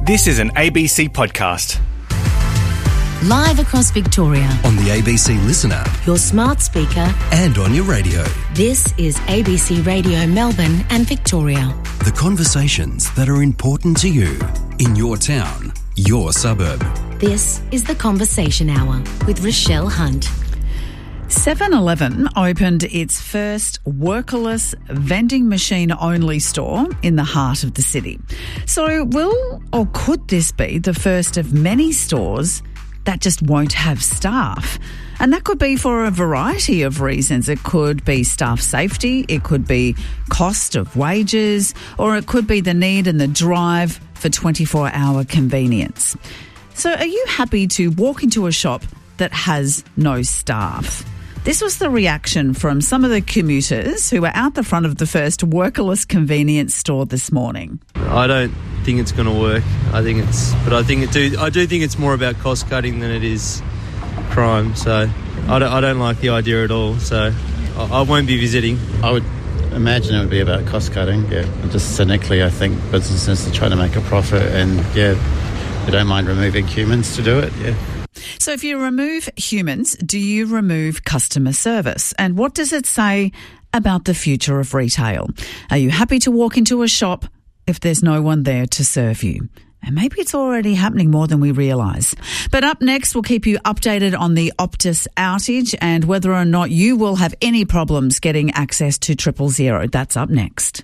This is an ABC podcast. Live across Victoria. On the ABC Listen app. Your smart speaker. And on your radio. This is ABC Radio Melbourne and Victoria. The conversations that are important to you in your town, your suburb. This is The Conversation Hour with Rochelle Hunt. 7-Eleven opened its first workerless vending machine only store in the heart of the city. So will or could this be the first of many stores that just won't have staff? And that could be for a variety of reasons. It could be staff safety, it could be cost of wages, or it could be the need and the drive for 24-hour convenience. So are you happy to walk into a shop that has no staff? This was the reaction from some of the commuters who were out the front of the first workerless convenience store this morning. I don't think it's going to work. I do think it's more about cost cutting than it is crime. So I don't like the idea at all. So I won't be visiting. I would imagine it would be about cost cutting. Yeah, just cynically, I think businesses are trying to make a profit, and they don't mind removing humans to do it. Yeah. So if you remove humans, do you remove customer service? And what does it say about the future of retail? Are you happy to walk into a shop if there's no one there to serve you? And maybe it's already happening more than we realise. But up next, we'll keep you updated on the Optus outage and whether or not you will have any problems getting access to 000. That's up next.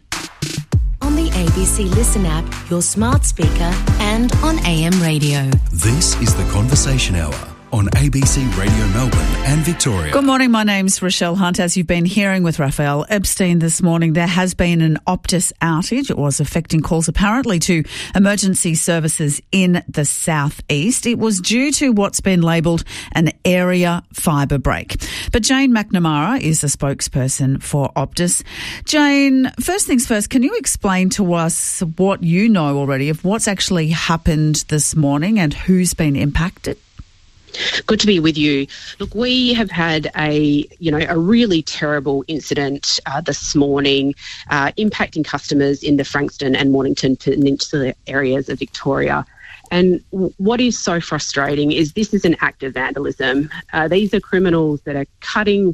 On the ABC Listen app, your smart speaker, and on AM radio. This is The Conversation Hour on ABC Radio Melbourne and Victoria. Good morning, my name's Rochelle Hunt. As you've been hearing with Raphael Epstein this morning, there has been an Optus outage. It was affecting calls apparently to emergency services in the southeast. It was due to what's been labelled an area fibre break. But Jane McNamara is a spokesperson for Optus. Jane, first things first, can you explain to us what you know already of what's actually happened this morning and who's been impacted? Good to be with you. Look, we have had a really terrible incident this morning impacting customers in the Frankston and Mornington Peninsula areas of Victoria. And what is so frustrating is this is an act of vandalism. These are criminals that are cutting,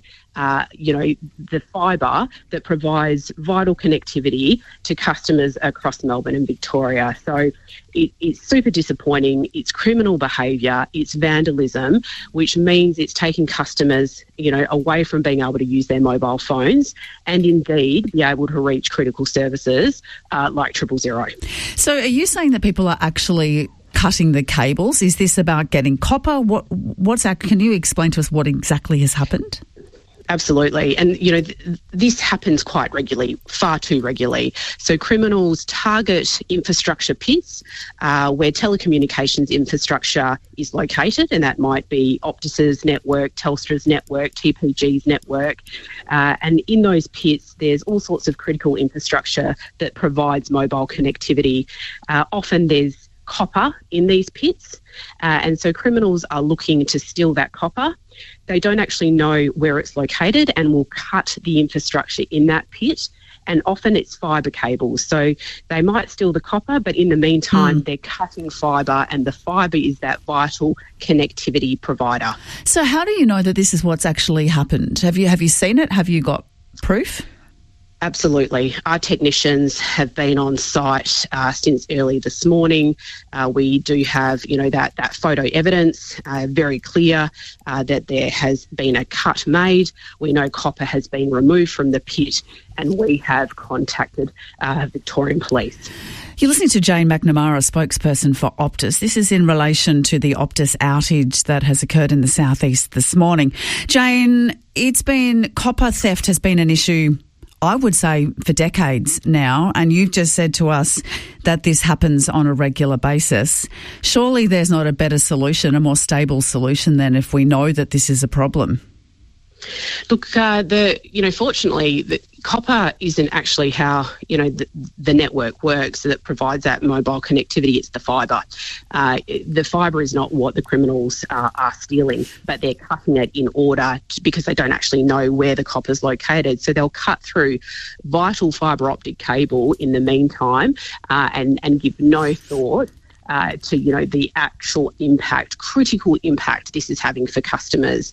the fibre that provides vital connectivity to customers across Melbourne and Victoria. So it's super disappointing. It's criminal behaviour. It's vandalism, which means it's taking customers, away from being able to use their mobile phones and indeed be able to reach critical services like 000. So are you saying that people are actually cutting the cables? Is this about getting copper? What's that? Can you explain to us what exactly has happened? Absolutely. And, this happens quite regularly, far too regularly. So criminals target infrastructure pits where telecommunications infrastructure is located, and that might be Optus's network, Telstra's network, TPG's network. And in those pits, there's all sorts of critical infrastructure that provides mobile connectivity. Often there's copper in these pits, and so criminals are looking to steal that copper. They don't actually know where it's located and will cut the infrastructure in that pit, and often it's fibre cables. So they might steal the copper, but in the meantime they're cutting fibre, and the fibre is that vital connectivity provider. So how do you know that this is what's actually happened? Have you seen it? Have you got proof? Absolutely. Our technicians have been on site since early this morning. We do have, that photo evidence, very clear that there has been a cut made. We know copper has been removed from the pit, and we have contacted Victorian Police. You're listening to Jane McNamara, spokesperson for Optus. This is in relation to the Optus outage that has occurred in the southeast this morning. Jane, copper theft has been an issue, I would say, for decades now, and you've just said to us that this happens on a regular basis. Surely there's not a better solution, a more stable solution than if we know that this is a problem. Look, fortunately, the copper isn't actually how, the network works that provides that mobile connectivity. It's the fibre. The fibre is not what the criminals are stealing, but they're cutting it in order because they don't actually know where the copper's located. So they'll cut through vital fibre optic cable in the meantime and give no thought to, the actual impact, critical impact this is having for customers.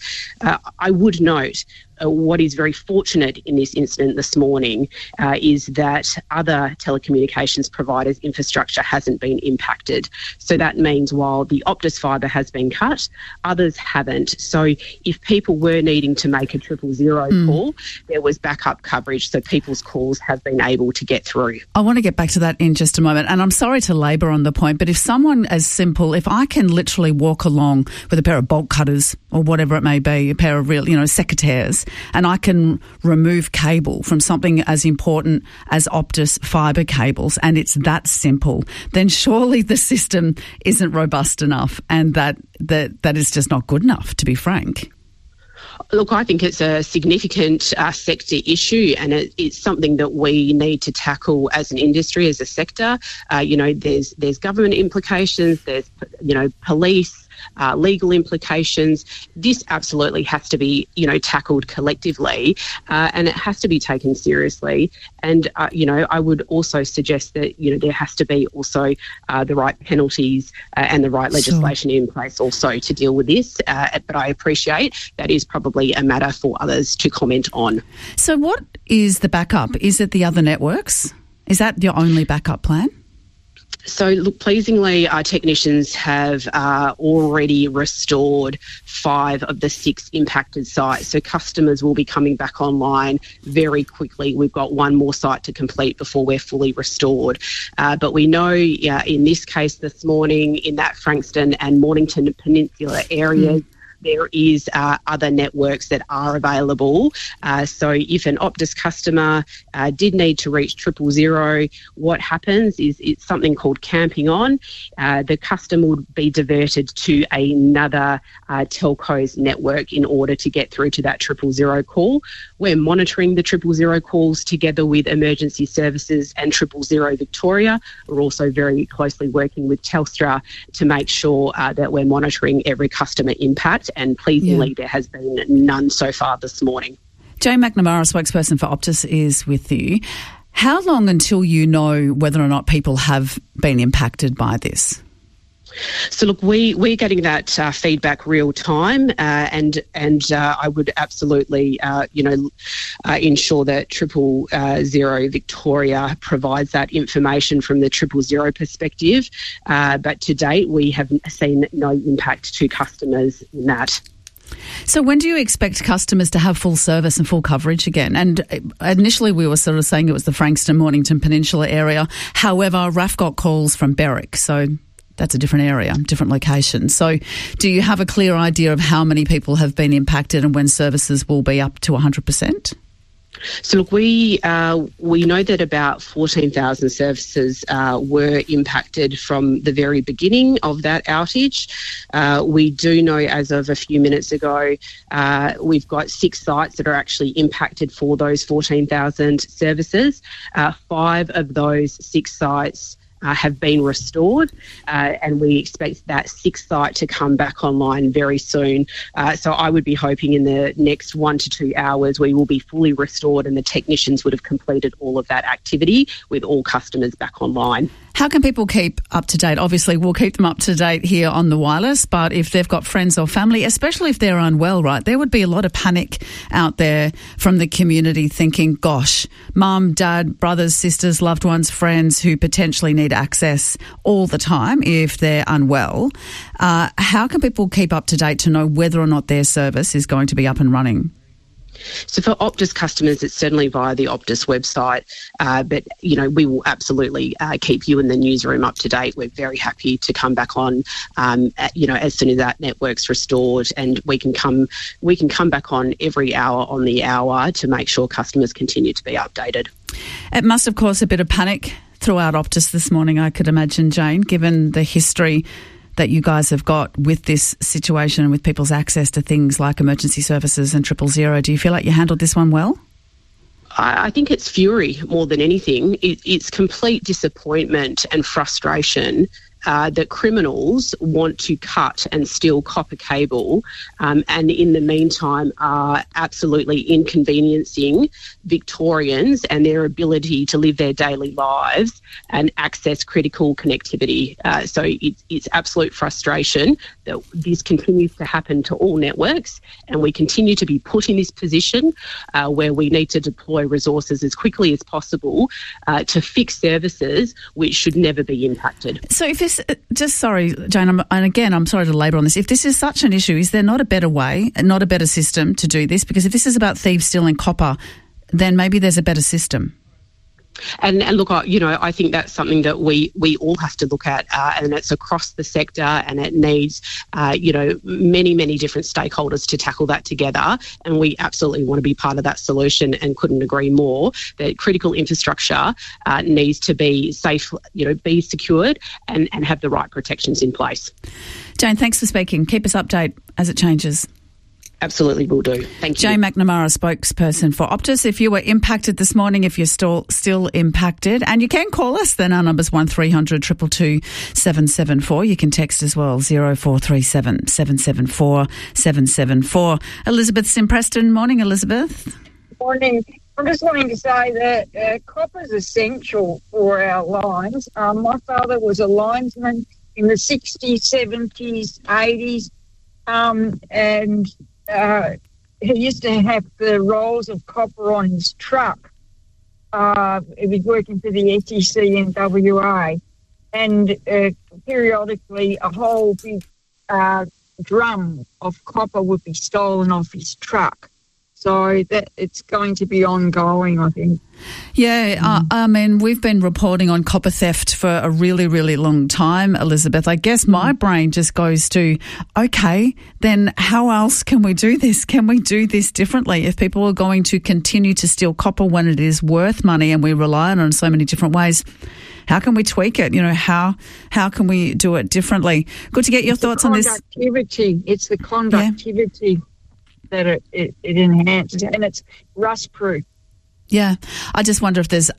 I would note what is very fortunate in this incident this morning is that other telecommunications providers' infrastructure hasn't been impacted. So that means while the Optus fibre has been cut, others haven't. So if people were needing to make a 000 call, there was backup coverage, so people's calls have been able to get through. I want to get back to that in just a moment, and I'm sorry to labour on the point, but if someone as simple, if I can literally walk along with a pair of bolt cutters or whatever it may be, a pair of real, secateurs, and I can remove cable from something as important as Optus fibre cables, and it's that simple, then surely the system isn't robust enough, and that is just not good enough, to be frank. Look, I think it's a significant sector issue, and it's something that we need to tackle as an industry, as a sector. There's government implications, there's police, legal implications. This absolutely has to be, tackled collectively, and it has to be taken seriously. And, I would also suggest that, there has to be also the right penalties and the right legislation in place also to deal with this. But I appreciate that is probably a matter for others to comment on. So what is the backup? Is it the other networks? Is that your only backup plan? So, look, pleasingly, our technicians have already restored 5 of the 6 impacted sites. So customers will be coming back online very quickly. We've got one more site to complete before we're fully restored. But we know, in this case this morning, in that Frankston and Mornington Peninsula areas, there is other networks that are available. So if an Optus customer did need to reach 000, what happens is it's something called camping on. The customer would be diverted to another telco's network in order to get through to that 000 call. We're monitoring the 000 calls together with emergency services and 000 Victoria. We're also very closely working with Telstra to make sure that we're monitoring every customer impact. And pleasingly, there has been none so far this morning. Jane McNamara, spokesperson for Optus, is with you. How long until you know whether or not people have been impacted by this? So look, we're getting that feedback real time, and I would absolutely ensure that 000 Victoria provides that information from the 000 perspective. But to date, we have seen no impact to customers in that. So when do you expect customers to have full service and full coverage again? And initially we were sort of saying it was the Frankston, Mornington Peninsula area. However, RAF got calls from Berwick, so that's a different area, different location. So do you have a clear idea of how many people have been impacted and when services will be up to 100%? So look, we know that about 14,000 services were impacted from the very beginning of that outage. We do know, as of a few minutes ago, we've got 6 sites that are actually impacted for those 14,000 services. 5 of those 6 sites have been restored, and we expect that 6th site to come back online very soon. So I would be hoping in the next 1 to 2 hours we will be fully restored and the technicians would have completed all of that activity with all customers back online. How can people keep up to date? Obviously, we'll keep them up to date here on the wireless, but if they've got friends or family, especially if they're unwell, right, there would be a lot of panic out there from the community thinking, gosh, mum, dad, brothers, sisters, loved ones, friends who potentially need access all the time if they're unwell. How can people keep up to date to know whether or not their service is going to be up and running? So for Optus customers, it's certainly via the Optus website, but, we will absolutely keep you in the newsroom up to date. We're very happy to come back on, as soon as that network's restored, and we can come back on every hour on the hour to make sure customers continue to be updated. It must have caused a bit of panic throughout Optus this morning, I could imagine, Jane, given the history that you guys have got with this situation and with people's access to things like emergency services and 000. Do you feel like you handled this one well? I think it's fury more than anything. It's complete disappointment and frustration that criminals want to cut and steal copper cable, and in the meantime are absolutely inconveniencing Victorians and their ability to live their daily lives and access critical connectivity. So it's absolute frustration that this continues to happen to all networks, and we continue to be put in this position where we need to deploy resources as quickly as possible to fix services which should never be impacted. So if this, sorry, Jane, I'm sorry to labour on this. If this is such an issue, is there not a better way, not a better system to do this? Because if this is about thieves stealing copper, then maybe there's a better system. And look, I think that's something that we all have to look at, and it's across the sector, and it needs, many, many different stakeholders to tackle that together. And we absolutely want to be part of that solution, and couldn't agree more that critical infrastructure needs to be safe, be secured and have the right protections in place. Jane, thanks for speaking. Keep us updated as it changes. Absolutely will do. Thank you. Jane McNamara, spokesperson for Optus. If you were impacted this morning, if you're still impacted, and you can call us, then our number's 1300 222 774. You can text as well, 0437 774 774. Elizabeth's in Preston. Morning, Elizabeth. Morning. I'm just wanting to say that copper is essential for our lines. My father was a linesman in the 60s, 70s, 80s, and he used to have the rolls of copper on his truck. He was working for the SEC in WA, and periodically a whole big drum of copper would be stolen off his truck. So that it's going to be ongoing, I think. Yeah, I mean, we've been reporting on copper theft for a really, really long time, Elizabeth. I guess my brain just goes to, okay, then how else can we do this? Can we do this differently? If people are going to continue to steal copper when it is worth money and we rely on it in so many different ways, how can we tweak it? How can we do it differently? Good to get your thoughts on this. It's the conductivity. Yeah. That it enhances, and it's rust-proof. Yeah, I just wonder if there's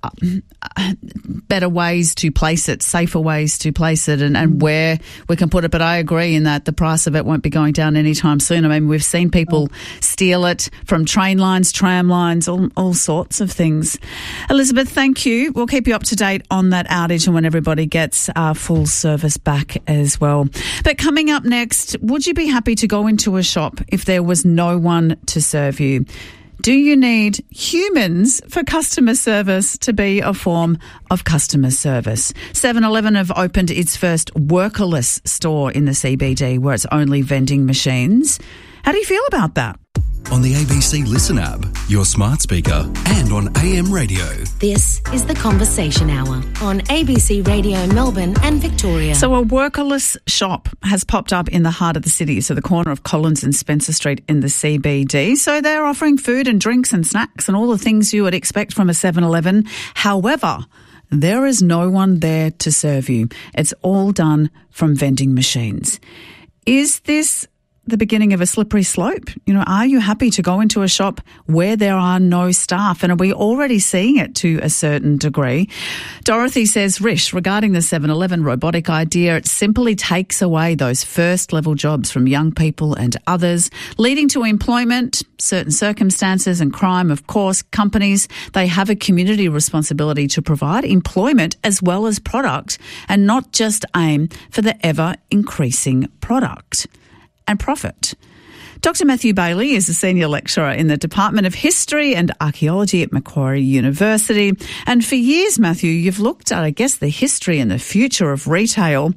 better ways to place it, safer ways to place it, and where we can put it. But I agree in that the price of it won't be going down anytime soon. I mean, we've seen people steal it from train lines, tram lines, all sorts of things. Elizabeth, thank you. We'll keep you up to date on that outage and when everybody gets full service back as well. But coming up next, would you be happy to go into a shop if there was no one to serve you? Do you need humans for customer service to be a form of customer service? 7-Eleven have opened its first workerless store in the CBD where it's only vending machines. How do you feel about that? On the ABC Listen app, your smart speaker, and on AM radio. This is The Conversation Hour on ABC Radio Melbourne and Victoria. So a workerless shop has popped up in the heart of the city, so the corner of Collins and Spencer Street in the CBD. So they're offering food and drinks and snacks and all the things you would expect from a 7-Eleven. However, there is no one there to serve you. It's all done from vending machines. Is this the beginning of a slippery slope? Are you happy to go into a shop where there are no staff? And are we already seeing it to a certain degree? Dorothy says, Rish, regarding the 7-Eleven robotic idea, it simply takes away those first-level jobs from young people and others, leading to employment, certain circumstances and crime. Of course, companies, they have a community responsibility to provide employment as well as product and not just aim for the ever-increasing product and profit. Dr. Matthew Bailey is a senior lecturer in the Department of History and Archaeology at Macquarie University. And for years, Matthew, you've looked at, I guess, the history and the future of retail.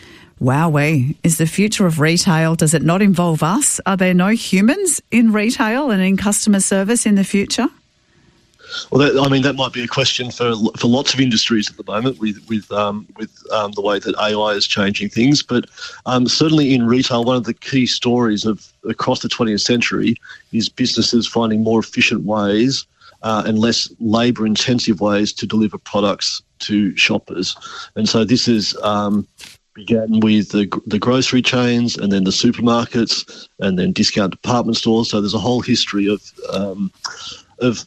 Wowee, is the future of retail, does it not involve us? Are there no humans in retail and in customer service in the future? Well, that might be a question for lots of industries at the moment with the way that AI is changing things. But certainly in retail, one of the key stories across the 20th century is businesses finding more efficient ways and less labour-intensive ways to deliver products to shoppers. And so this is began with the grocery chains and then the supermarkets and then discount department stores. So there's a whole history of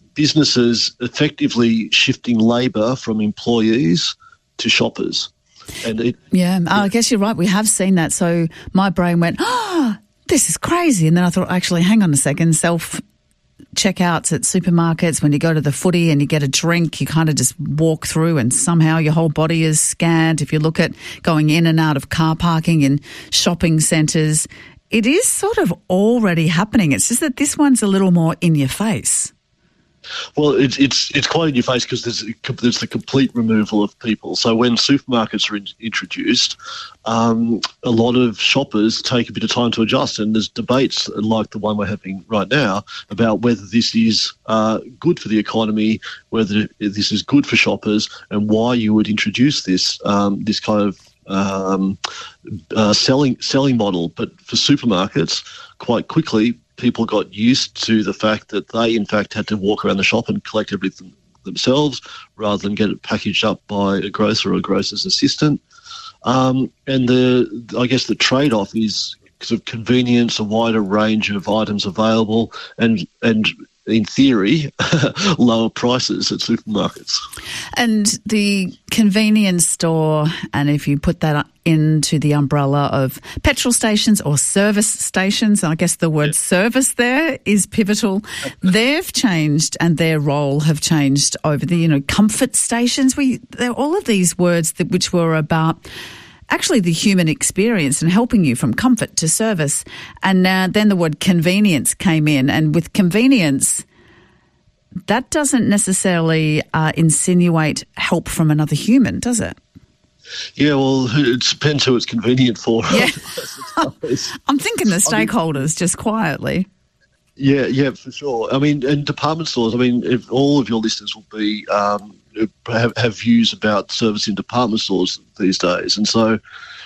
businesses effectively shifting labour from employees to shoppers. I guess you're right. We have seen that. So my brain went, this is crazy. And then I thought, actually, hang on a second, self-checkouts at supermarkets, when you go to the footy and you get a drink, you kind of just walk through and somehow your whole body is scanned. If you look at going in and out of car parking in shopping centres, it is sort of already happening. It's just that this one's a little more in your face. Well, it's quite in your face because there's the complete removal of people. So when supermarkets are introduced, a lot of shoppers take a bit of time to adjust, and there's debates like the one we're having right now about whether this is good for the economy, whether this is good for shoppers, and why you would introduce this kind of selling model. But for supermarkets, quite quickly, people got used to the fact that they, in fact, had to walk around the shop and collect everything themselves rather than get it packaged up by a grocer or a grocer's assistant. And I guess the trade-off is sort of convenience, a wider range of items available, and in theory, lower prices at supermarkets. And the convenience store, and if you put that into the umbrella of petrol stations or service stations, I guess the word service there is pivotal. They've changed, and their role have changed over the, comfort stations. There are all of these words which were about actually the human experience and helping you from comfort to service. And then the word convenience came in. And with convenience, that doesn't necessarily insinuate help from another human, does it? Yeah, well, it depends who it's convenient for. Yeah. I'm thinking the stakeholders, just quietly. Yeah, for sure. I mean, and department stores, if all of your listeners will be have views about service in department stores these days. And so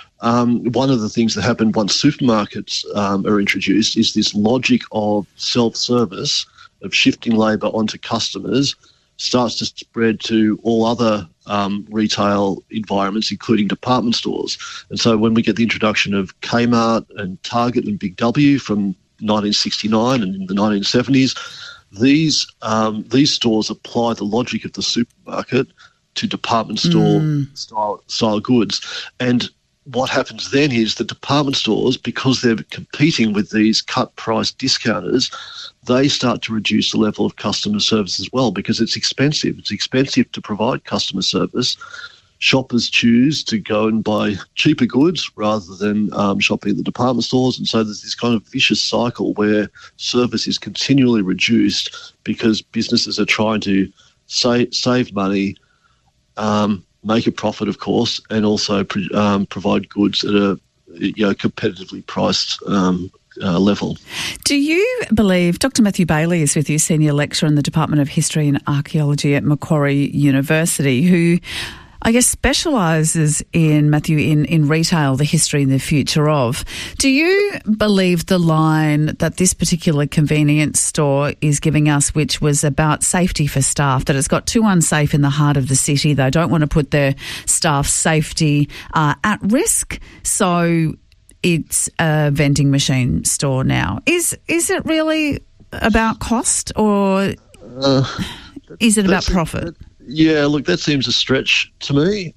one of the things that happened once supermarkets are introduced is this logic of self-service, of shifting labour onto customers, starts to spread to all other retail environments, including department stores. And so when we get the introduction of Kmart and Target and Big W from 1969 and in the 1970s, these stores apply the logic of the supermarket to department store style goods. And what happens then is the department stores, because they're competing with these cut price discounters, they start to reduce the level of customer service as well, because it's expensive. It's expensive to provide customer service. Shoppers choose to go and buy cheaper goods rather than shopping at the department stores. And so there's this kind of vicious cycle where service is continually reduced because businesses are trying to save money, make a profit, of course, and also provide goods at a competitively priced level. Do you believe, Dr. Matthew Bailey is with you, Senior Lecturer in the Department of History and Archaeology at Macquarie University, who I guess specialises in retail, the history and the future of. Do you believe the line that this particular convenience store is giving us, which was about safety for staff, that it's got too unsafe in the heart of the city? They don't want to put their staff's safety at risk, so it's a vending machine store now. Is it really about cost, or is it about profit? Yeah, look, that seems a stretch to me.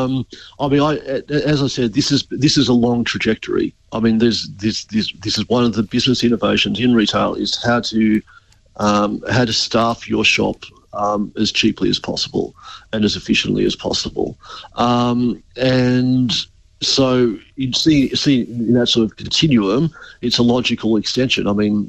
As I said, this is a long trajectory. This is one of the business innovations in retail, is how to staff your shop as cheaply as possible and as efficiently as possible. And so you see in that sort of continuum, it's a logical extension.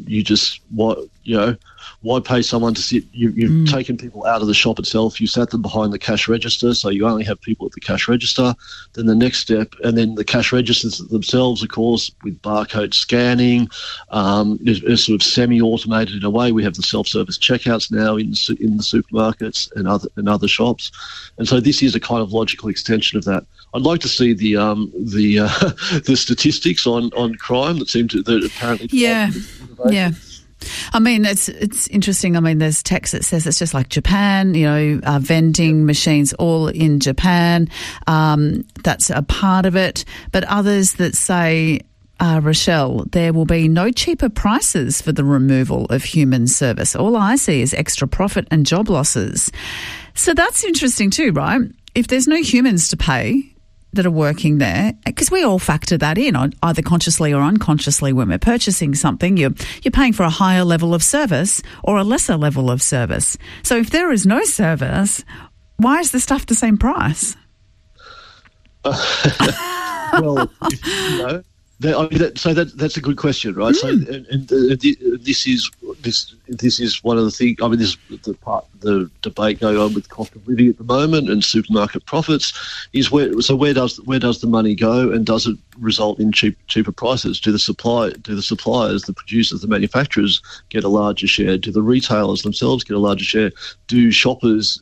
Why pay someone to sit? You've taken people out of the shop itself. You sat them behind the cash register, so you only have people at the cash register. Then the next step, and then the cash registers themselves, of course, with barcode scanning, is sort of semi-automated in a way. We have the self-service checkouts now in the supermarkets and other shops, and so this is a kind of logical extension of that. I'd like to see the statistics on crime that apparently yeah. It's interesting. There's text that says it's just like Japan, vending machines all in Japan. That's a part of it. But others that say, Rochelle, there will be no cheaper prices for the removal of human service. All I see is extra profit and job losses. So that's interesting too, right? If there's no humans to pay, that are working there, because we all factor that in, either consciously or unconsciously, when we're purchasing something, you're paying for a higher level of service or a lesser level of service. So if there is no service, why is the stuff the same price? Well, that's a good question, right? So, and this is one of the things. I mean, this is the debate going on with cost of living at the moment and supermarket profits. Is where does the money go, and does it result in cheaper prices? Do the suppliers, the producers, the manufacturers get a larger share? Do the retailers themselves get a larger share? Do shoppers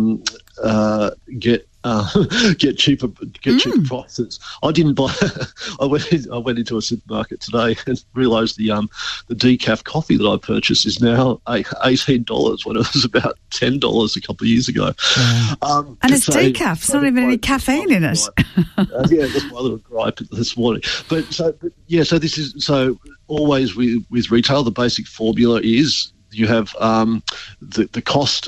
get cheaper prices? I didn't buy. I went into a supermarket today and realised the decaf coffee that I purchased is now $18 when it was about $10 a couple of years ago. And it's decaf. It's not even any caffeine in it. Yeah, that's my little gripe this morning. So this is always with retail. The basic formula is you have the cost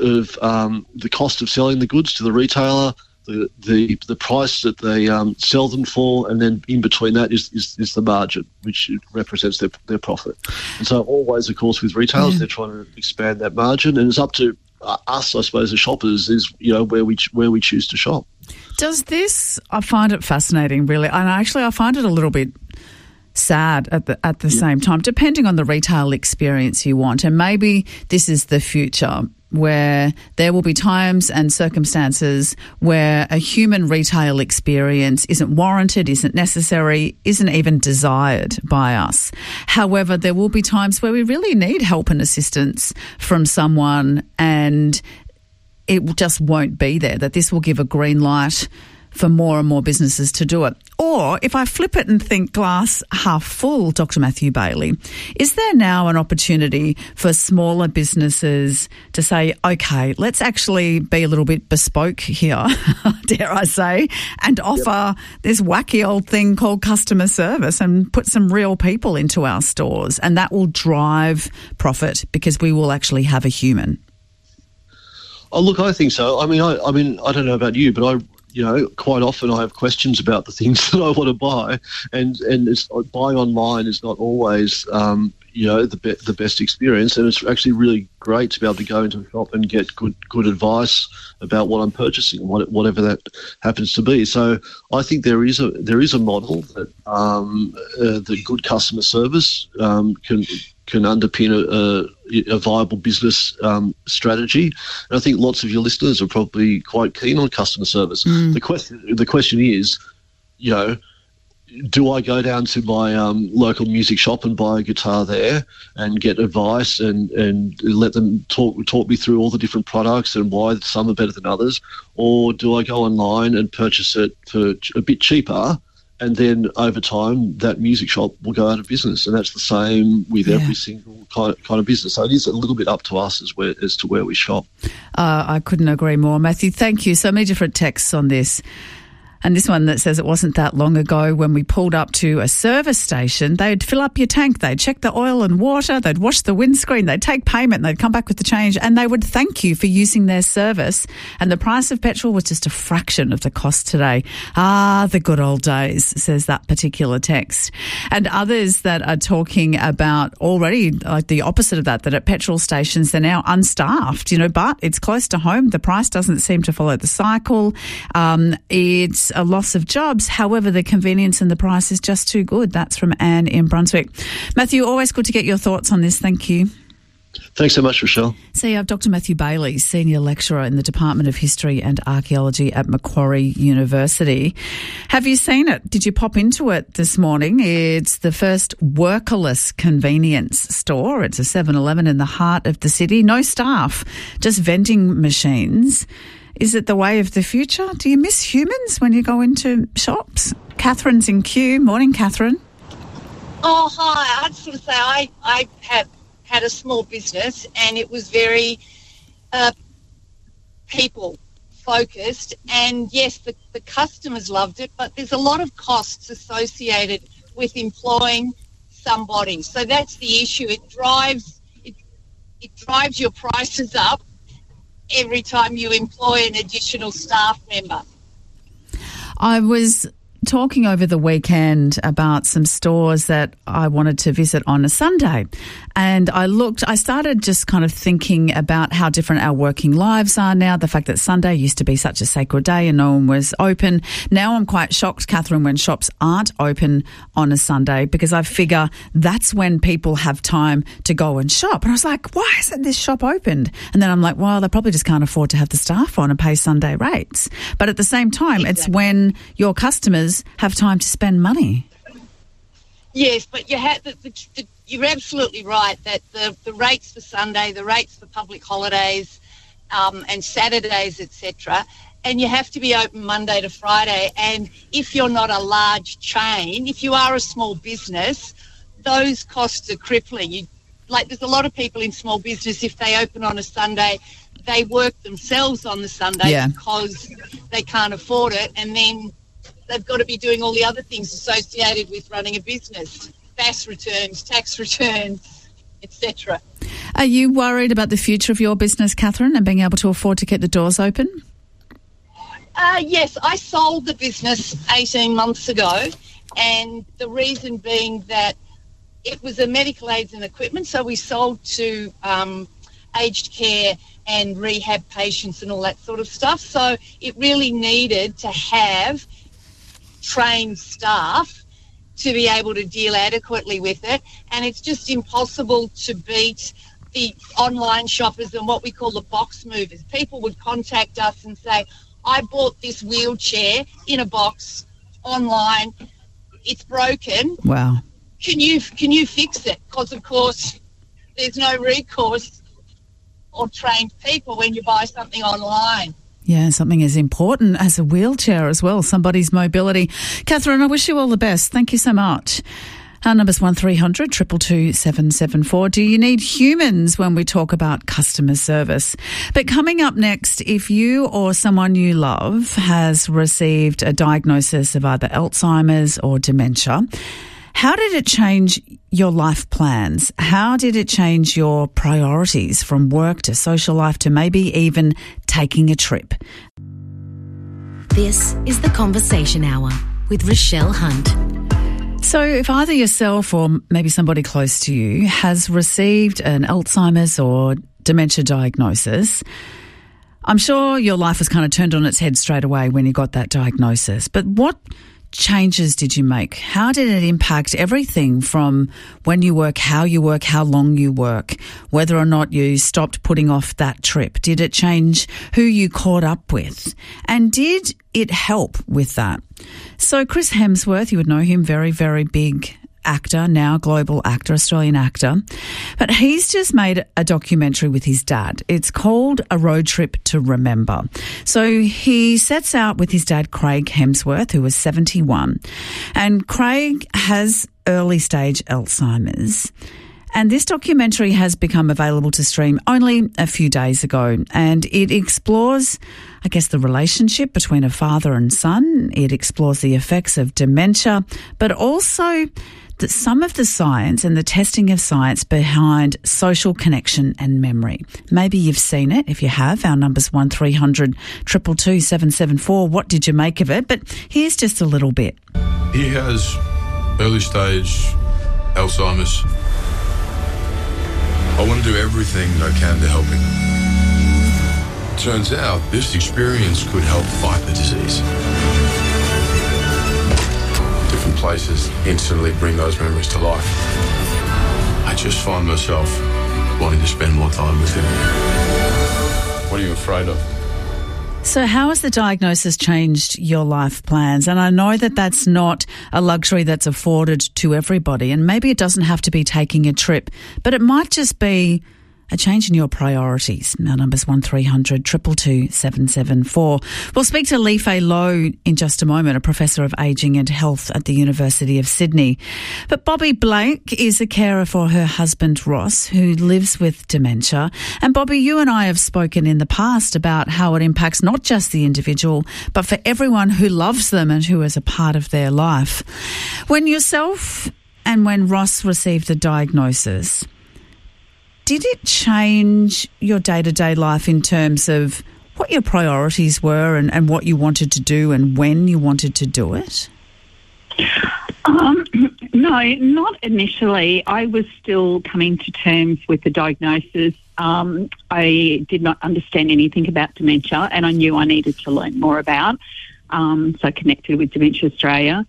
of selling the goods to the retailer, the price that they sell them for, and then in between that is the margin, which represents their profit. And so always, of course, with retailers, they're trying to expand that margin, and it's up to us, I suppose, as shoppers, is where we choose to shop. Does this? I find it fascinating, really, and actually I find it a little bit sad at the same time, depending on the retail experience you want. And maybe this is the future, where there will be times and circumstances where a human retail experience isn't warranted, isn't necessary, isn't even desired by us. However, there will be times where we really need help and assistance from someone, and it just won't be there, that this will give a green light for more and more businesses to do it. Or if I flip it and think glass half full, Dr. Matthew Bailey, is there now an opportunity for smaller businesses to say, okay, let's actually be a little bit bespoke here, dare I say, and offer this wacky old thing called customer service and put some real people into our stores, and that will drive profit because we will actually have a human? Oh, look, I think so. I mean, I don't know about you, but quite often I have questions about the things that I want to buy, and buying online is not always, the best experience. And it's actually really great to be able to go into a shop and get good advice about what I'm purchasing, whatever that happens to be. So I think there is a model that the good customer service can underpin a viable business strategy. And I think lots of your listeners are probably quite keen on customer service. The question is, do I go down to my local music shop and buy a guitar there and get advice and let them talk me through all the different products and why some are better than others? Or do I go online and purchase it for a bit cheaper, and then over time that music shop will go out of business? And that's the same with every single kind of business. So it is a little bit up to us as to where we shop. I couldn't agree more. Matthew, thank you. So many different texts on this. And this one that says it wasn't that long ago when we pulled up to a service station, they'd fill up your tank, they'd check the oil and water, they'd wash the windscreen, they'd take payment, and they'd come back with the change, and they would thank you for using their service. And the price of petrol was just a fraction of the cost today. The good old days, says that particular text. And others that are talking about already like the opposite of that at petrol stations they're now unstaffed, but it's close to home. The price doesn't seem to follow the cycle. It's a loss of jobs. However, the convenience and the price is just too good. That's from Anne in Brunswick. Matthew, always good to get your thoughts on this. Thank you. Thanks so much, Rochelle. So you have Dr. Matthew Bailey, Senior Lecturer in the Department of History and Archaeology at Macquarie University. Have you seen it? Did you pop into it this morning? It's the first workerless convenience store. It's a 7-Eleven in the heart of the city. No staff, just vending machines. Is it the way of the future? Do you miss humans when you go into shops? Catherine's in queue. Morning, Catherine. Oh, hi. I just want to say I have had a small business, and it was very people-focused. And, yes, the customers loved it, but there's a lot of costs associated with employing somebody. So that's the issue. It drives your prices up every time you employ an additional staff member. I was talking over the weekend about some stores that I wanted to visit on a Sunday. And I started just kind of thinking about how different our working lives are now. The fact that Sunday used to be such a sacred day and no one was open. Now I'm quite shocked, Catherine, when shops aren't open on a Sunday, because I figure that's when people have time to go and shop. And I was like, why isn't this shop opened? And then I'm like, well, they probably just can't afford to have the staff on and pay Sunday rates. But at the same time, It's when your customers have time to spend money. Yes, but you have you're absolutely right that the rates for Sunday, the rates for public holidays and Saturdays, etc., and you have to be open Monday to Friday. And if you're not a large chain, if you are a small business, those costs are crippling. There's a lot of people in small business, if they open on a Sunday, they work themselves on the Sunday because they can't afford it, and then they've got to be doing all the other things associated with running a business, VAT returns, tax returns, etc. Are you worried about the future of your business, Catherine, and being able to afford to keep the doors open? Yes, I sold the business 18 months ago, and the reason being that it was a medical aids and equipment, so we sold to aged care and rehab patients and all that sort of stuff. So it really needed to have trained staff to be able to deal adequately with it, and it's just impossible to beat the online shoppers and what we call the box movers. People would contact us and say, I bought this wheelchair in a box online, it's broken. Wow. Can you fix it? Because of course there's no recourse or trained people when you buy something online. Yeah, something as important as a wheelchair as well, somebody's mobility. Catherine, I wish you all the best. Thank you so much. Our number's 1300 222 774. Do you need humans when we talk about customer service? But coming up next, if you or someone you love has received a diagnosis of either Alzheimer's or dementia, how did it change your life plans? How did it change your priorities from work to social life to maybe even taking a trip? This is The Conversation Hour with Rochelle Hunt. So if either yourself or maybe somebody close to you has received an Alzheimer's or dementia diagnosis, I'm sure your life was kind of turned on its head straight away when you got that diagnosis. But what changes did you make? How did it impact everything from when you work, how long you work, whether or not you stopped putting off that trip? Did it change who you caught up with? And did it help with that? So Chris Hemsworth, you would know him, very, very big actor, now global actor, Australian actor. But he's just made a documentary with his dad. It's called A Road Trip to Remember. So he sets out with his dad, Craig Hemsworth, who was 71. And Craig has early stage Alzheimer's. And this documentary has become available to stream only a few days ago. And it explores, I guess, the relationship between a father and son. It explores the effects of dementia, but also some of the science and the testing of science behind social connection and memory. Maybe you've seen it. If you have, our number's 1300 222 774. What did you make of it? But here's just a little bit. He has early stage Alzheimer's. I want to do everything I can to help him. Turns out this experience could help fight the disease. Different places instantly bring those memories to life. I just find myself wanting to spend more time with him. What are you afraid of? So how has the diagnosis changed your life plans? And I know that that's not a luxury that's afforded to everybody, and maybe it doesn't have to be taking a trip, but it might just be a change in your priorities. Our number's 1300 222 774. We'll speak to Li-Fei Loh in just a moment, a professor of ageing and health at the University of Sydney. But Bobby Blake is a carer for her husband Ross, who lives with dementia. And Bobby, you and I have spoken in the past about how it impacts not just the individual, but for everyone who loves them and who is a part of their life. When yourself and when Ross received the diagnosis, did it change your day-to-day life in terms of what your priorities were and what you wanted to do and when you wanted to do it? No, not initially. I was still coming to terms with the diagnosis. I did not understand anything about dementia, and I knew I needed to learn more about. So I connected with Dementia Australia.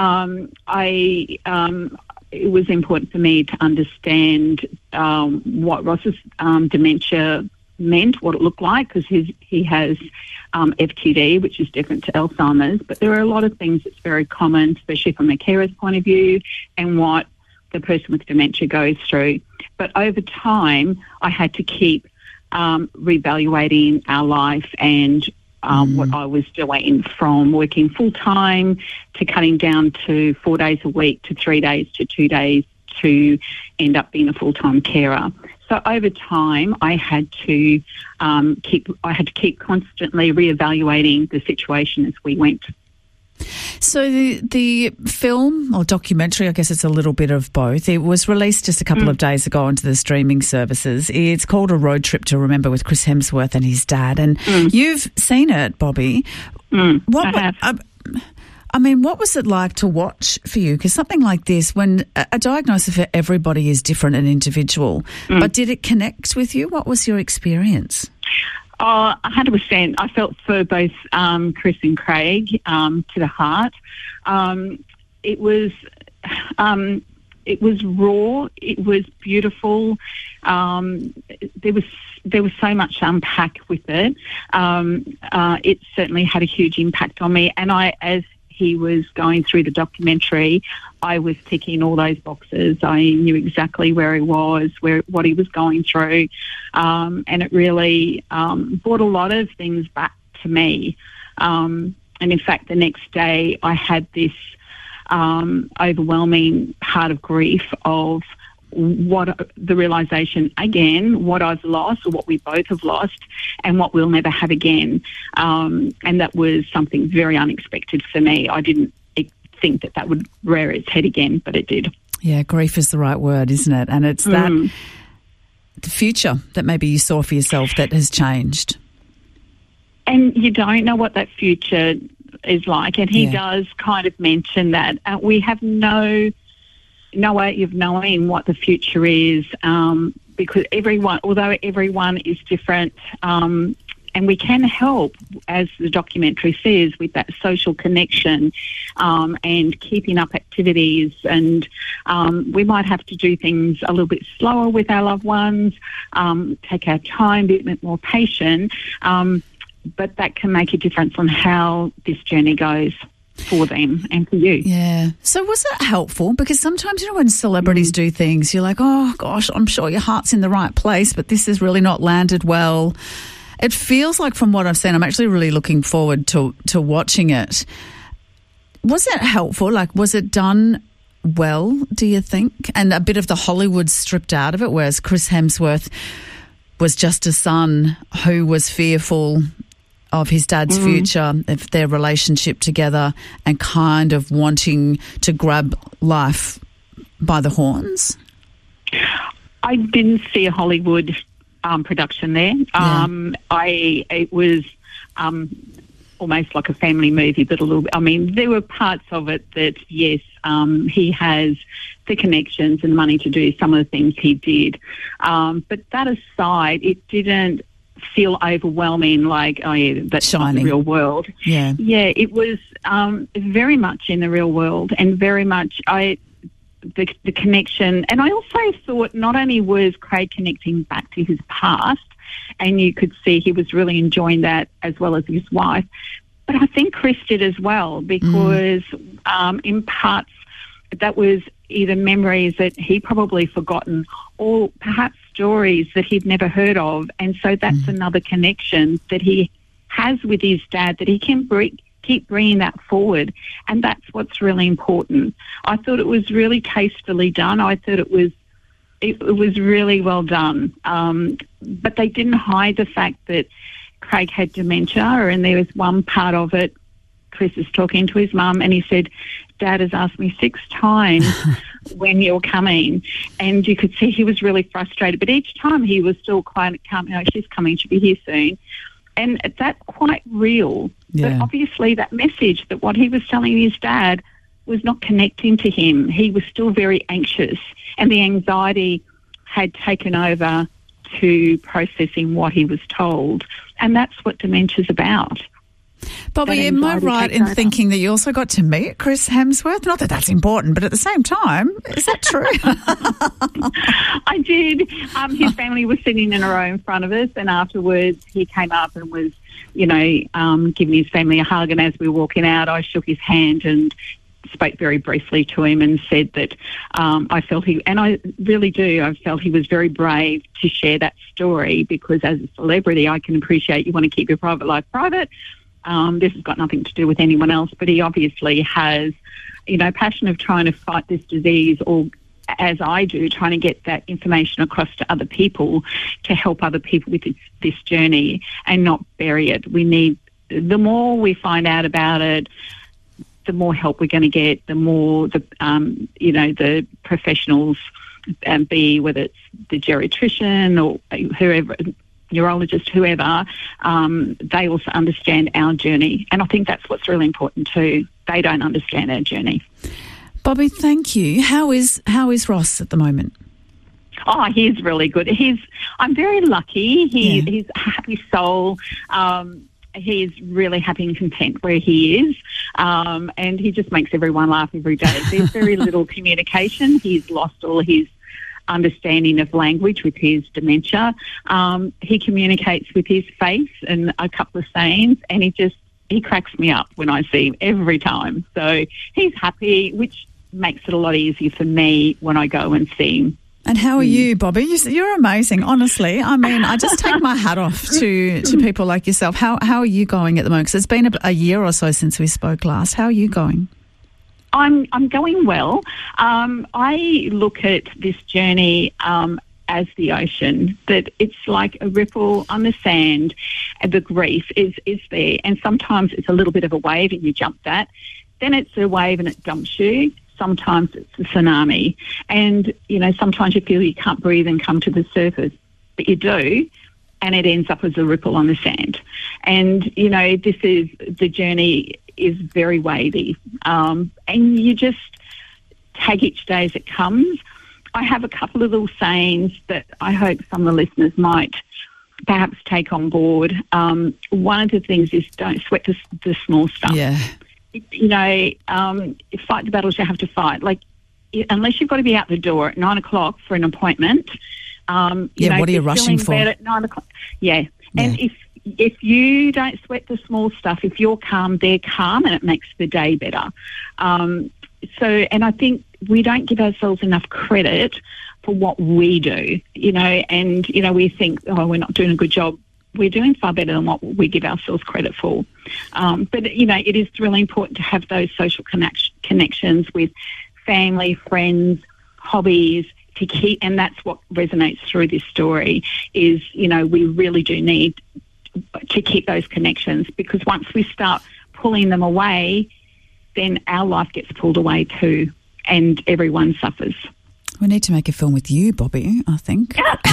It was important for me to understand what Ross's dementia meant, what it looked like, because he has FTD, which is different to Alzheimer's. But there are a lot of things that's very common, especially from a carer's point of view, and what the person with dementia goes through. But over time, I had to keep reevaluating our life and what I was doing, from working full-time to cutting down to 4 days a week to 3 days to 2 days to end up being a full-time carer. So over time, I had to keep constantly reevaluating the situation as we went. So the film or documentary, I guess it's a little bit of both. It was released just a couple of days ago onto the streaming services. It's called A Road Trip to Remember with Chris Hemsworth and his dad. And you've seen it, Bobby. I have. What was it like to watch for you? Because something like this, when a diagnosis for everybody is different and individual, but did it connect with you? What was your experience? 100%. I felt for both Chris and Craig to the heart. It was raw. It was beautiful. There was so much to unpack with it. It certainly had a huge impact on me. And as he was going through the documentary, I was ticking all those boxes. I knew exactly where he was, what he was going through, and it really brought a lot of things back to me. And in fact, the next day I had this overwhelming part of grief of what the realisation, again, what I've lost or what we both have lost and what we'll never have again. And that was something very unexpected for me. I didn't think that would rear its head again, but it did. Yeah, grief is the right word, isn't it? And it's that the future that maybe you saw for yourself that has changed. And you don't know what that future is like. And he does kind of mention that. We have no way of knowing what the future is, because although everyone is different, and we can help, as the documentary says, with that social connection and keeping up activities. And we might have to do things a little bit slower with our loved ones, take our time, be a bit more patient, but that can make a difference on how this journey goes for them and for you. Yeah. So was it helpful? Because sometimes, when celebrities do things, you're like, oh, gosh, I'm sure your heart's in the right place, but this has really not landed well. It feels like, from what I've seen, I'm actually really looking forward to watching it. Was it helpful? Like, was it done well, do you think? And a bit of the Hollywood stripped out of it, whereas Chris Hemsworth was just a son who was fearful of his dad's future, of their relationship together, and kind of wanting to grab life by the horns? I didn't see a Hollywood production there. It was almost like a family movie, but a little bit. I mean, there were parts of it that, yes, he has the connections and the money to do some of the things he did. But that aside, it didn't feel overwhelming, like, oh yeah, that's not the real world. Yeah, it was very much in the real world, and very much the connection. And I also thought not only was Craig connecting back to his past, and you could see he was really enjoying that, as well as his wife, but I think Chris did as well, because in parts that was either memories that he'd probably forgotten, or perhaps stories that he'd never heard of. And so that's another connection that he has with his dad, that he can keep bringing that forward. And that's what's really important. I thought it was really tastefully done. I thought it was really well done. But they didn't hide the fact that Craig had dementia, and there was one part of it, Chris is talking to his mum, and he said, Dad has asked me 6 times when you're coming. And you could see he was really frustrated. But each time he was still quite calm. She's coming, she'll be here soon. And that's quite real. Yeah. But obviously that message, that what he was telling his dad was not connecting to him. He was still very anxious, and the anxiety had taken over to processing what he was told. And that's what dementia's about. Bobby, am I right in thinking that you also got to meet Chris Hemsworth? Not that that's important, but at the same time, is that true? I did. His family was sitting in a row in front of us, and afterwards he came up and was, giving his family a hug. And as we were walking out, I shook his hand and spoke very briefly to him and said that I felt I really do, I felt he was very brave to share that story, because as a celebrity, I can appreciate you want to keep your private life private. This has got nothing to do with anyone else, but he obviously has, passion of trying to fight this disease, or as I do, trying to get that information across to other people to help other people with this journey and not bury it. The more we find out about it, the more help we're going to get, the more the professionals, be whether it's the geriatrician or whoever, neurologist, whoever, they also understand our journey. And I think that's what's really important too. They don't understand our journey. Bobby, thank you. How is Ross at the moment? Oh, he's really good. I'm very lucky. He's a happy soul. He's really happy and content where he is, and he just makes everyone laugh every day. There's very little communication. He's lost all his understanding of language with his dementia. He communicates with his face and a couple of sayings, and he cracks me up when I see him every time. So he's happy, which makes it a lot easier for me when I go and see him. And how are you, Bobby? You're amazing, honestly. I mean, I just take my hat off to people like yourself. How are you going at the moment? Because it's been a year or so since we spoke last. How are you going? I'm going well. I look at this journey as the ocean, that it's like a ripple on the sand, and the grief is there. And sometimes it's a little bit of a wave and you jump that. Then it's a wave and it dumps you. Sometimes it's a tsunami. And, sometimes you feel you can't breathe and come to the surface, but you do, and it ends up as a ripple on the sand. And, the journey is very wavy. And you just take each day as it comes. I have a couple of little sayings that I hope some of the listeners might perhaps take on board. One of the things is don't sweat the small stuff. Yeah. Fight the battles you have to fight. Like, unless you've got to be out the door at 9 o'clock for an appointment. What are you rushing for? At 9 o'clock. Yeah. And if you don't sweat the small stuff, if you're calm, they're calm, and it makes the day better. And I think we don't give ourselves enough credit for what we do, and we think, we're not doing a good job. We're doing far better than what we give ourselves credit for. But it is really important to have those social connections with family, friends, hobbies, to keep, and that's what resonates through this story is, we really do need to keep those connections, because once we start pulling them away, then our life gets pulled away too, and everyone suffers. We need to make a film with you, Bobby, I think.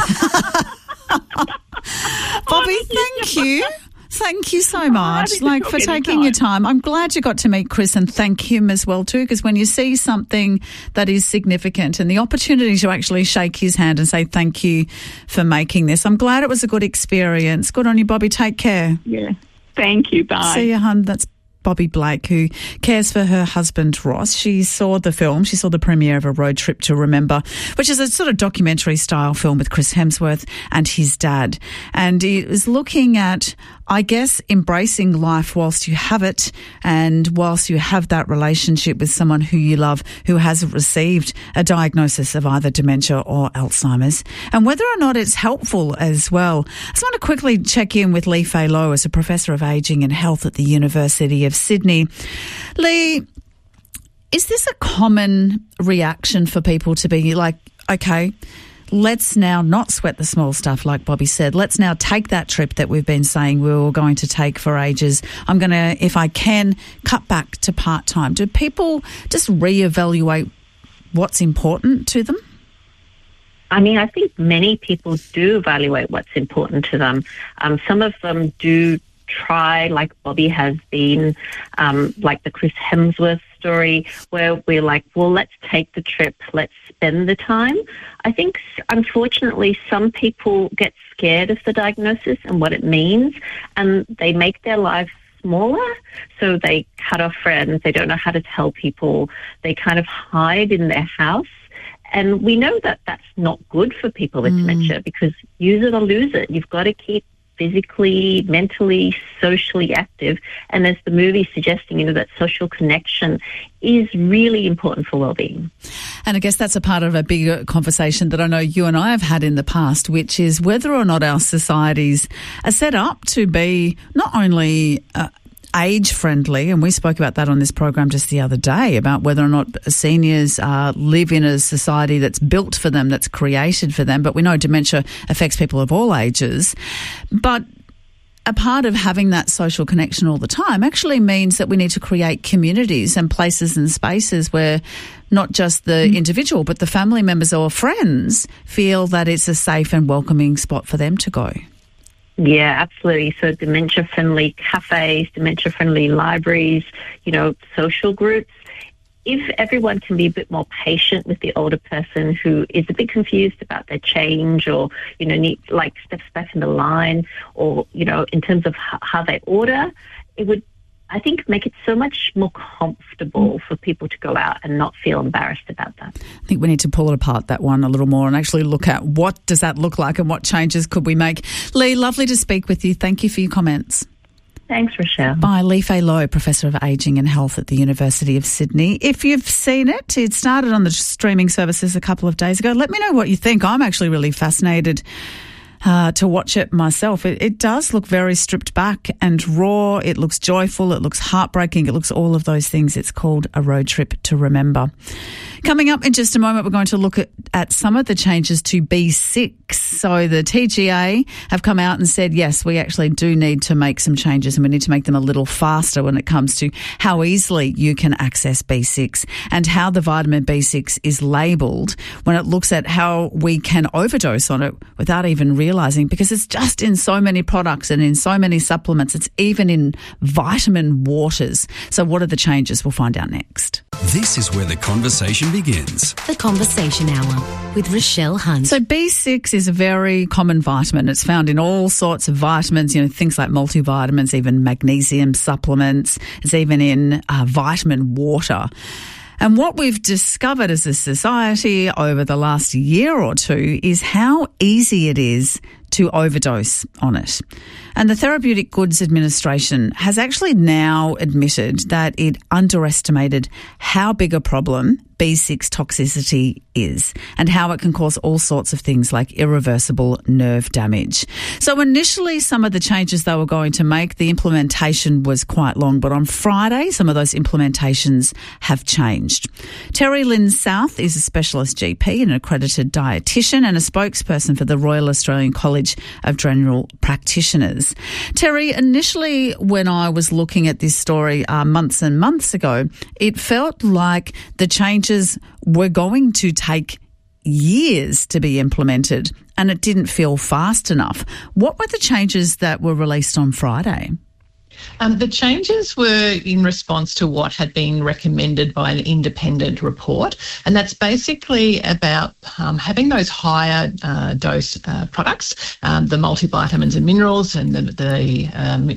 Bobby, thank you. Thank you so much, for taking your time. I'm glad you got to meet Chris, and thank him as well too, because when you see something that is significant and the opportunity to actually shake his hand and say thank you for making this, I'm glad it was a good experience. Good on you, Bobby. Take care. Yeah. Thank you. Bye. See you, hun. That's Bobby Blake, who cares for her husband, Ross. She saw the film. She saw the premiere of A Road Trip to Remember, which is a sort of documentary-style film with Chris Hemsworth and his dad. And it was looking at, I guess, embracing life whilst you have it, and whilst you have that relationship with someone who you love who has received a diagnosis of either dementia or Alzheimer's, and whether or not it's helpful as well. I just want to quickly check in with Lee Fay Low as a Professor of Ageing and Health at the University of Sydney. Lee, is this a common reaction for people to be like, okay, let's now not sweat the small stuff, like Bobby said. Let's now take that trip that we've been saying we were going to take for ages. I'm going to, if I can, cut back to part-time. Do people just reevaluate what's important to them? I mean, I think many people do evaluate what's important to them. Some of them do try, like Bobby has been, like the Chris Hemsworth story, where we're like, well, let's take the trip, let's spend the time. I think, unfortunately, some people get scared of the diagnosis and what it means, and they make their lives smaller, so they cut off friends, they don't know how to tell people, they kind of hide in their house. And we know that that's not good for people with dementia, because use it or lose it. You've got to keep physically, mentally, socially active. And as the movie's suggesting, that social connection is really important for well-being. And I guess that's a part of a bigger conversation that I know you and I have had in the past, which is whether or not our societies are set up to be not only age-friendly, and we spoke about that on this program just the other day, about whether or not seniors live in a society that's built for them, that's created for them. But we know dementia affects people of all ages. But a part of having that social connection all the time actually means that we need to create communities and places and spaces where not just the individual, but the family members or friends feel that it's a safe and welcoming spot for them to go. Yeah, absolutely. So dementia-friendly cafes, dementia-friendly libraries, social groups. If everyone can be a bit more patient with the older person who is a bit confused about their change, or, steps back in the line, or, in terms of how they order, it would, I think, make it so much more comfortable for people to go out and not feel embarrassed about that. I think we need to pull it apart, that one, a little more, and actually look at what does that look like and what changes could we make. Lee, lovely to speak with you. Thank you for your comments. Thanks, Rochelle. By Lee Fay Low, Professor of Ageing and Health at the University of Sydney. If you've seen it, it started on the streaming services a couple of days ago. Let me know what you think. I'm actually really fascinated to watch it myself. It does look very stripped back and raw. It looks joyful. It looks heartbreaking. It looks all of those things. It's called A Road Trip to Remember. Coming up in just a moment, we're going to look at some of the changes to B6. So the TGA have come out and said, yes, we actually do need to make some changes, and we need to make them a little faster when it comes to how easily you can access B6 and how the vitamin B6 is labelled when it looks at how we can overdose on it without even realising, because it's just in so many products and in so many supplements. It's even in vitamin waters. So what are the changes? We'll find out next. This is where the conversation begins. The Conversation Hour with Rochelle Hunt. So B6 is a very common vitamin. It's found in all sorts of vitamins, things like multivitamins, even magnesium supplements. It's even in vitamin water. And what we've discovered as a society over the last year or two is how easy it is to overdose on it. And the Therapeutic Goods Administration has actually now admitted that it underestimated how big a problem B6 toxicity is and how it can cause all sorts of things like irreversible nerve damage. So initially, some of the changes they were going to make, the implementation was quite long, but on Friday, some of those implementations have changed. Terry Lynn South is a specialist GP, an accredited dietitian and a spokesperson for the Royal Australian College of General Practitioners. Terry, initially when I was looking at this story months and months ago, it felt like the changes were going to take years to be implemented, and it didn't feel fast enough. What were the changes that were released on Friday? The changes were in response to what had been recommended by an independent report, and that's basically about having those higher dose products, the multivitamins and minerals, and the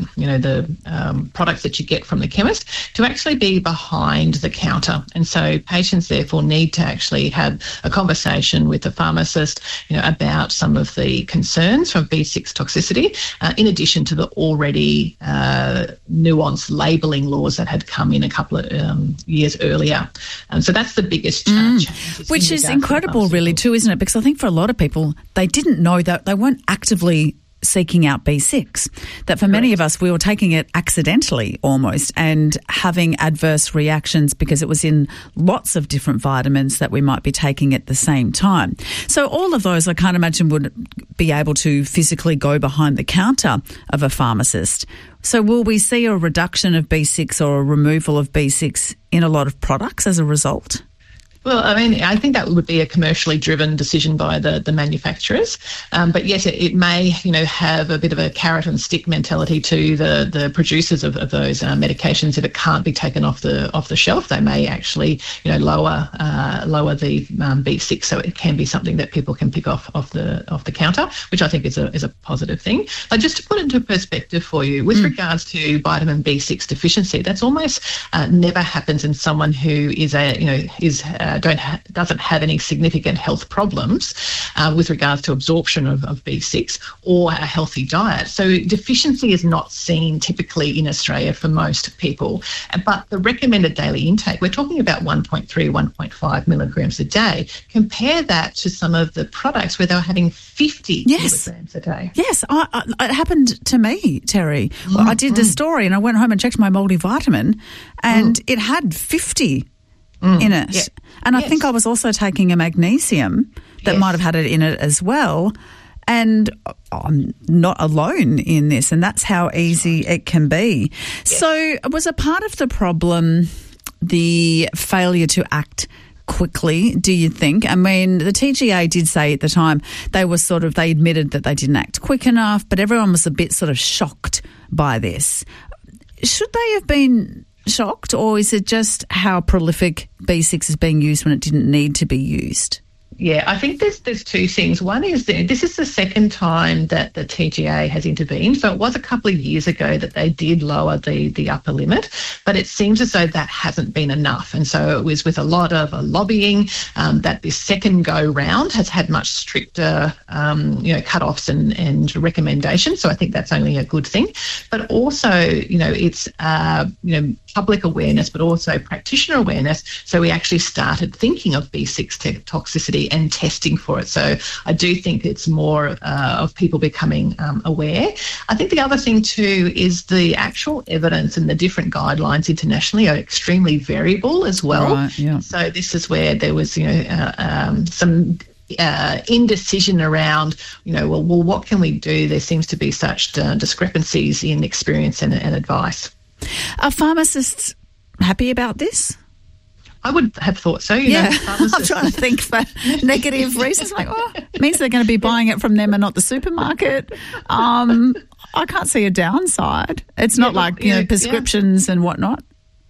products that you get from the chemist, to actually be behind the counter. And so patients therefore need to actually have a conversation with the pharmacist, about some of the concerns from B6 toxicity, in addition to the already nuanced labelling laws that had come in a couple of years earlier. So that's the biggest change. Which is incredible, really, too, isn't it? Because I think for a lot of people, they didn't know that they weren't actively seeking out B6, that for many of us, we were taking it accidentally almost and having adverse reactions because it was in lots of different vitamins that we might be taking at the same time. So all of those, I can't imagine, would be able to physically go behind the counter of a pharmacist. So will we see a reduction of B6 or a removal of B6 in a lot of products as a result? Well, I mean, I think that would be a commercially driven decision by the manufacturers. But yes, it may, have a bit of a carrot and stick mentality to the producers of those medications. If it can't be taken off the shelf, they may actually, lower the B6, so it can be something that people can pick off the counter, which I think is a positive thing. But just to put it into perspective for you, with regards to vitamin B6 deficiency, that's almost never happens in someone who doesn't have any significant health problems with regards to absorption of B6 or a healthy diet. So deficiency is not seen typically in Australia for most people. But the recommended daily intake, we're talking about 1.3, 1.5 milligrams a day. Compare that to some of the products where they were having 50 milligrams a day. Yes, it happened to me, Terry. Well, I did the story and I went home and checked my multivitamin and it had 50 in it. Yeah. And I think I was also taking a magnesium that might have had it in it as well. And I'm not alone in this, and that's how easy it can be. Yes. So was a part of the problem the failure to act quickly, do you think? I mean, the TGA did say at the time they admitted that they didn't act quick enough, but everyone was a bit sort of shocked by this. Should they have been shocked, or is it just how prolific B6 is being used when it didn't need to be used? Yeah, I think there's two things. One is this is the second time that the TGA has intervened. So it was a couple of years ago that they did lower the upper limit, but it seems as though that hasn't been enough. And so it was with a lot of lobbying that this second go round has had much stricter, cut-offs and recommendations. So I think that's only a good thing. But also, it's public awareness, but also practitioner awareness. So we actually started thinking of B6 toxicity and testing for it. So I do think it's more of people becoming aware. I think the other thing too is the actual evidence and the different guidelines internationally are extremely variable as well. Right, yeah. So this is where there was, some indecision around, well, what can we do? There seems to be such discrepancies in experience and advice. Are pharmacists happy about this? I would have thought so. I'm trying to think for negative reasons. Like, it means they're going to be buying it from them and not the supermarket. I can't see a downside. It's not like prescriptions and whatnot.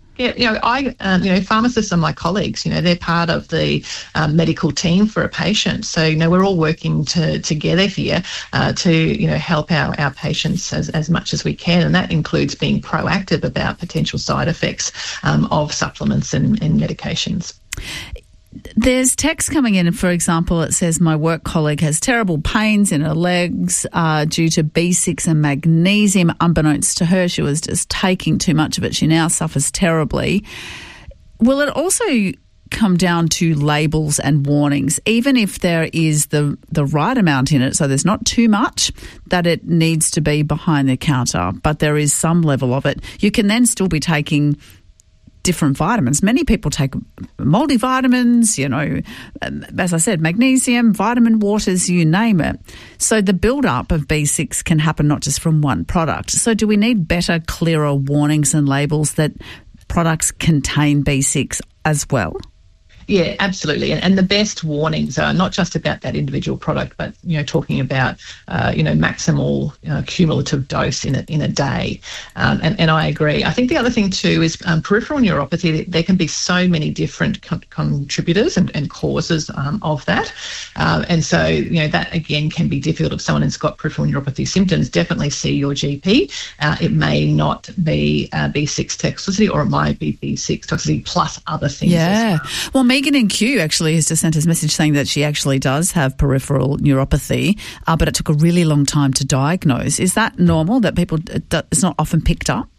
Yeah, pharmacists are my colleagues. They're part of the medical team for a patient. So, we're all working together here to, help our patients as much as we can. And that includes being proactive about potential side effects of supplements and medications. There's text coming in, for example, it says my work colleague has terrible pains in her legs due to B6 and magnesium. Unbeknownst to her, she was just taking too much of it. She now suffers terribly. Will it also come down to labels and warnings, even if there is the right amount in it, so there's not too much that it needs to be behind the counter, but there is some level of it? You can then still be taking different vitamins. Many people take multivitamins, as I said, magnesium, vitamin waters, you name it. So the build-up of B6 can happen not just from one product. So do we need better, clearer warnings and labels that products contain B6 as well? Yeah, absolutely. And the best warnings are not just about that individual product, but, talking about, maximal cumulative dose in a day. And I agree. I think the other thing too is peripheral neuropathy. There can be so many different contributors and causes of that. And so, that again can be difficult if someone has got peripheral neuropathy symptoms. Definitely see your GP. It may not be B6 toxicity, or it might be B6 toxicity plus other things. Yeah. Well, Megan in Kew actually has just sent us a message saying that she actually does have peripheral neuropathy, but it took a really long time to diagnose. Is that normal, that it's not often picked up?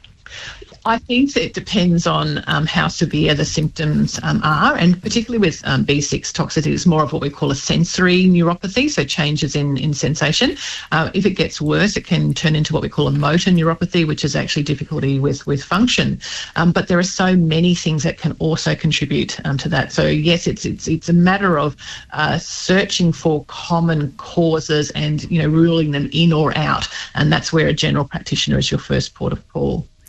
I think it depends on how severe the symptoms are, and particularly with B6 toxicity, it's more of what we call a sensory neuropathy, so changes in sensation. If it gets worse, it can turn into what we call a motor neuropathy, which is actually difficulty with function. But there are so many things that can also contribute to that. So yes, it's a matter of searching for common causes and ruling them in or out, and that's where a general practitioner is your first port of call.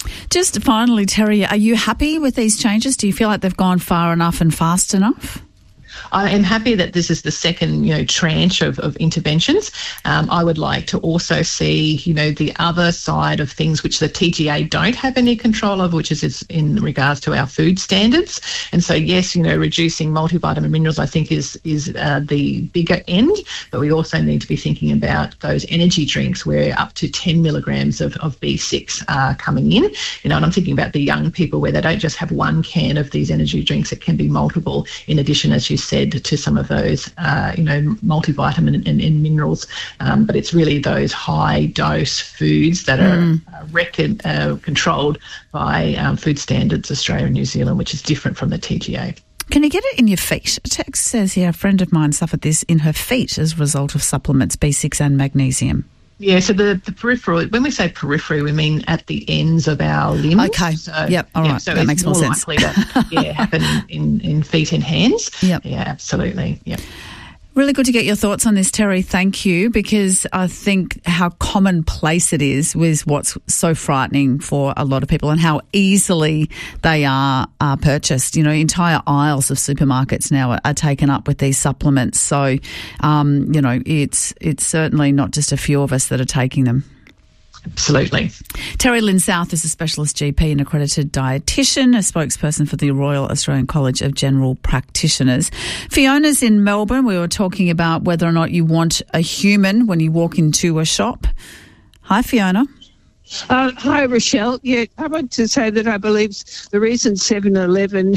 Just finally, Terry, are you happy with these changes? Do you feel like they've gone far enough and fast enough? I am happy that this is the second, tranche of interventions. I would like to also see, the other side of things which the TGA don't have any control of, which is in regards to our food standards. And so, yes, reducing multivitamin minerals, I think, is the bigger end. But we also need to be thinking about those energy drinks where up to 10 milligrams of B6 are coming in. And I'm thinking about the young people where they don't just have one can of these energy drinks. It can be multiple, in addition, as you said, to some of those, multivitamin and minerals. But it's really those high dose foods that are controlled by Food Standards Australia and New Zealand, which is different from the TGA. Can you get it in your feet? A text says here, a friend of mine suffered this in her feet as a result of supplements, B6 and magnesium. Yeah, so the peripheral, when we say periphery, we mean at the ends of our limbs. Okay, so, all right, so that makes more sense. likely to happen in feet and hands. Yep. Yeah, absolutely, yep. Really good to get your thoughts on this, Terry. Thank you, because I think how commonplace it is with what's so frightening for a lot of people and how easily they are purchased. Entire aisles of supermarkets now are taken up with these supplements. So, it's certainly not just a few of us that are taking them. Absolutely. Terry Lynn South is a specialist GP and accredited dietitian, a spokesperson for the Royal Australian College of General Practitioners. Fiona's in Melbourne. We were talking about whether or not you want a human when you walk into a shop. Hi, Fiona. Hi, Rochelle. Yeah, I want to say that I believe the reason 7-Eleven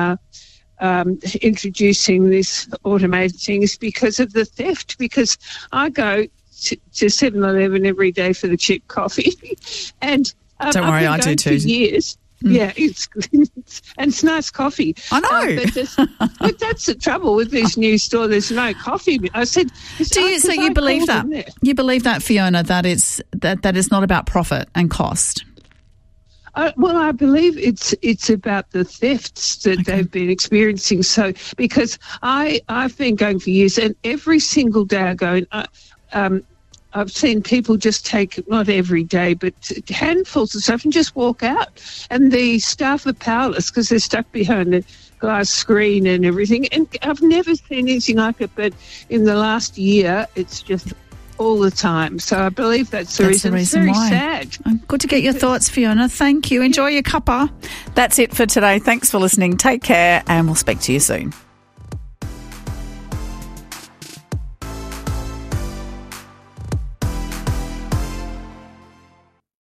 introducing this automated thing is because of the theft, because I go to 7-Eleven every day for the cheap coffee. And don't worry, I do too. For years. Yeah, it's good. And it's nice coffee. I know. But that's the trouble with this new store. There's no coffee. I said, so you believe that? You believe that, Fiona, that it's not about profit and cost? Well, I believe it's about the thefts that they've been experiencing. So, because I've been going for years, and every single day I go, I've seen people just take, not every day, but handfuls of stuff and just walk out. And the staff are powerless because they're stuck behind a glass screen and everything. And I've never seen anything like it, but in the last year, it's just all the time. So I believe that's the reason. It's very sad. Good to get your thoughts, Fiona. Thank you. Enjoy your cuppa. That's it for today. Thanks for listening. Take care, and we'll speak to you soon.